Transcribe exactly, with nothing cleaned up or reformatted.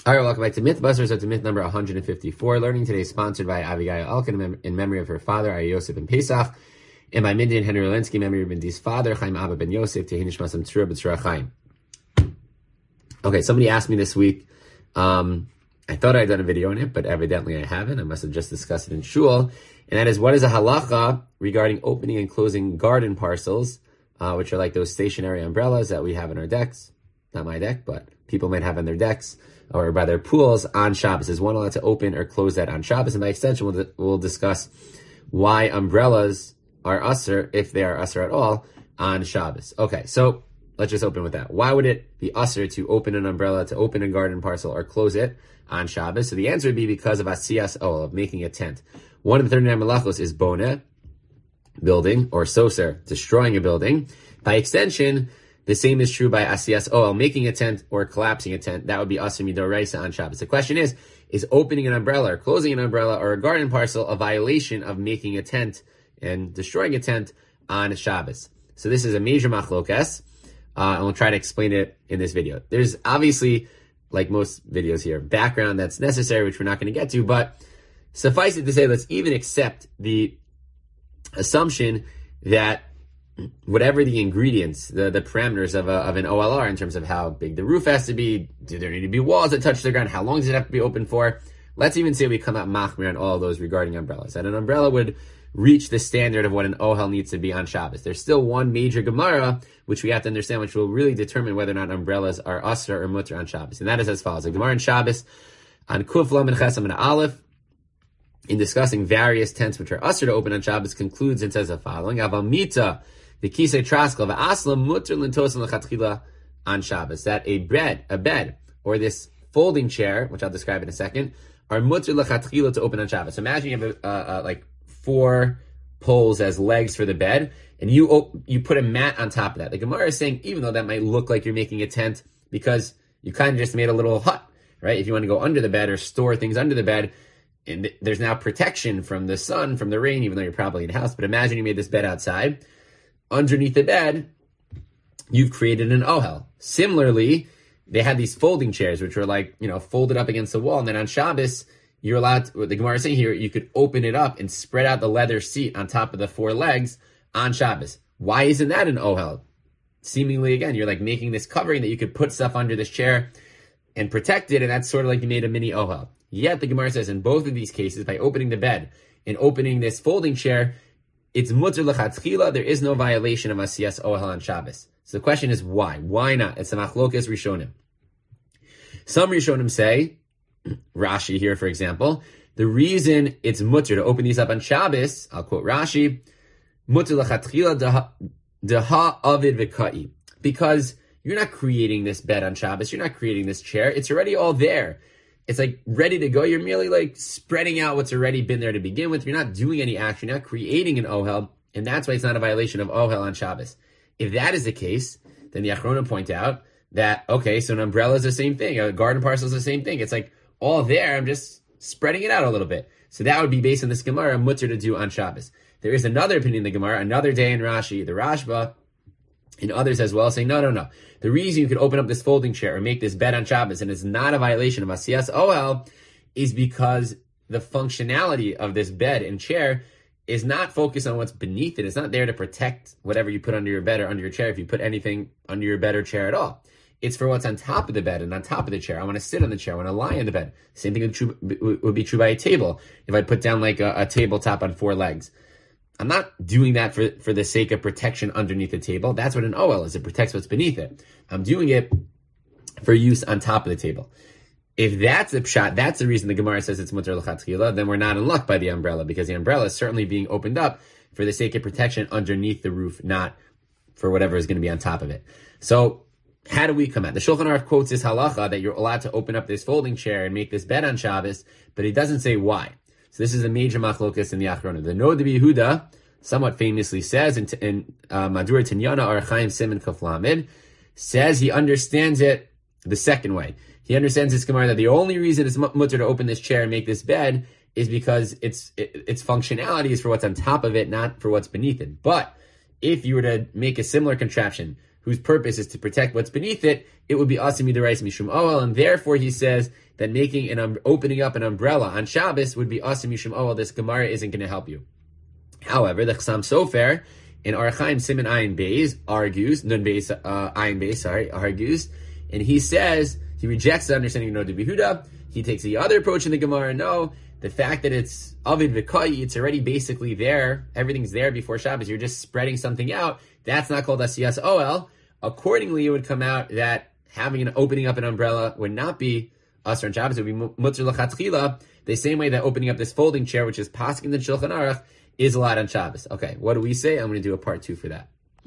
All right, welcome back to Myth Busters. So to myth number one hundred fifty-four. Learning today is sponsored by Abigail Elkin in, mem- in memory of her father, Ari Yosef ben Pesach, and by Mindy and Henry Lensky in memory of Mindy's father, Chaim Abba ben Yosef, Tehinish Masam Tzura B'Tzura Chaim. Okay, somebody asked me this week, um, I thought I'd done a video on it, but evidently I haven't. I must have just discussed it in shul. And that is, what is a halacha regarding opening and closing garden parcels, uh, which are like those stationary umbrellas that we have in our decks. Not my deck, but people might have in their decks or by their pools on Shabbos. Is one allowed to open or close that on Shabbos? And by extension, we'll, we'll discuss why umbrellas are usher, if they are usher at all, on Shabbos. Okay, so let's just open with that. Why would it be usher to open an umbrella, to open a garden parcel, or close it on Shabbos? So the answer would be because of asiyas ol, of making a tent. One of the thirty-nine malachos is boneh, building, or soser, destroying a building. By extension, the same is true by asiyas ol, making a tent or collapsing a tent. That would be asur midoraisa on Shabbos. The question is, is opening an umbrella or closing an umbrella or a garden parcel a violation of making a tent and destroying a tent on Shabbos? So this is a major machlokas, uh, and we'll try to explain it in this video. There's obviously, like most videos here, background that's necessary, which we're not going to get to, but suffice it to say, let's even accept the assumption that whatever the ingredients, the, the parameters of, a, of an O L R in terms of how big the roof has to be, do there need to be walls that touch the ground, how long does it have to be open for? Let's even say we come out machmir on all of those regarding umbrellas. And an umbrella would reach the standard of what an ohel needs to be on Shabbos. There's still one major Gemara, which we have to understand, which will really determine whether or not umbrellas are usher or mutter on Shabbos. And that is as follows. The Gemara in Shabbos, on Kuf Lamed Chesam and Aleph, in discussing various tents which are usher to open on Shabbos, concludes and says the following: Avamita, the kisei traskel, v'aslam mutter lintosan l'chatchila on Shabbos. That a bed, a bed, or this folding chair, which I'll describe in a second, are mutter l'chatchila to open on Shabbos. So imagine you have a, uh, uh, like four poles as legs for the bed, and you op- you put a mat on top of that. The Gemara is saying, even though that might look like you're making a tent, because you kind of just made a little hut, right? If you want to go under the bed or store things under the bed, and th- there's now protection from the sun, from the rain, even though you're probably in a house. But imagine you made this bed outside. Underneath the bed, you've created an ohel. Similarly, they had these folding chairs, which were like, you know, folded up against the wall. And then on Shabbos, you're allowed to, what the Gemara is saying here, you could open it up and spread out the leather seat on top of the four legs on Shabbos. Why isn't that an ohel? Seemingly, again, you're like making this covering that you could put stuff under this chair and protect it, and that's sort of like you made a mini ohel. Yet the Gemara says in both of these cases, by opening the bed and opening this folding chair, it's mutter l'chatchila. There is no violation of asiyas ohel on Shabbos. So the question is why? Why not? It's a machlokas rishonim. Some rishonim say, Rashi here, for example, the reason it's mutter to open these up on Shabbos, I'll quote Rashi, mutter l'chatchila deha avid v'kai, because you're not creating this bed on Shabbos, you're not creating this chair, it's already all there. It's like ready to go. You're merely like spreading out what's already been there to begin with. You're not doing any action. You're not creating an ohel, and that's why it's not a violation of ohel on Shabbos. If that is the case, then the Achronim point out that, okay, so an umbrella is the same thing. A garden parcel is the same thing. It's like all there. I'm just spreading it out a little bit. So that would be based on this Gemara, mutter to do on Shabbos. There is another opinion in the Gemara, another day in Rashi, the Rashba, and others as well, saying, no, no, no. The reason you could open up this folding chair or make this bed on Shabbos and it's not a violation of asiyas ohel is because the functionality of this bed and chair is not focused on what's beneath it. It's not there to protect whatever you put under your bed or under your chair, if you put anything under your bed or chair at all. It's for what's on top of the bed and on top of the chair. I want to sit on the chair. I want to lie on the bed. Same thing would, true, would be true by a table. If I put down like a, a tabletop on four legs, I'm not doing that for, for the sake of protection underneath the table. That's what an ohel is. It protects what's beneath it. I'm doing it for use on top of the table. If that's the pshat, that's the reason the Gemara says it's mutter l'chatchila, then we're not in luck by the umbrella, because the umbrella is certainly being opened up for the sake of protection underneath the roof, not for whatever is going to be on top of it. So how do we come at? The Shulchan Aruch quotes this halacha that you're allowed to open up this folding chair and make this bed on Shabbos, but it doesn't say why. So this is a major machlokas in the Achronim. The Noda Yehuda somewhat famously says in, in uh, Madura Tinyana or Chaim Simon Kaflamid, says he understands it the second way. He understands this Gemara that the only reason it's mutter to open this chair and make this bed is because its it, its functionality is for what's on top of it, not for what's beneath it. But if you were to make a similar contraption, whose purpose is to protect what's beneath it, it would be asim midaraisa mishum oel, and therefore he says that making an um, opening up an umbrella on Shabbos would be asim mishum oel. This Gemara isn't going to help you. However, the Chassam Sofer in Orach Chaim Siman Ayin Beis argues, Nun Beis uh, Ayin Beis, sorry, argues, and he says he rejects the understanding of Noda B'Yehuda. He takes the other approach in the Gemara. No, the fact that it's Avid V'Kai, it's already basically there. Everything's there before Shabbos. You're just spreading something out. That's not called Asiyas Oel. Accordingly, it would come out that having an opening up an umbrella would not be Asr on Shabbos. It would be Mutzer L'Chatchila, the same way that opening up this folding chair, which is Paskin the Shulchan Aruch, is allowed on Shabbos. Okay, what do we say? I'm going to do a part two for that.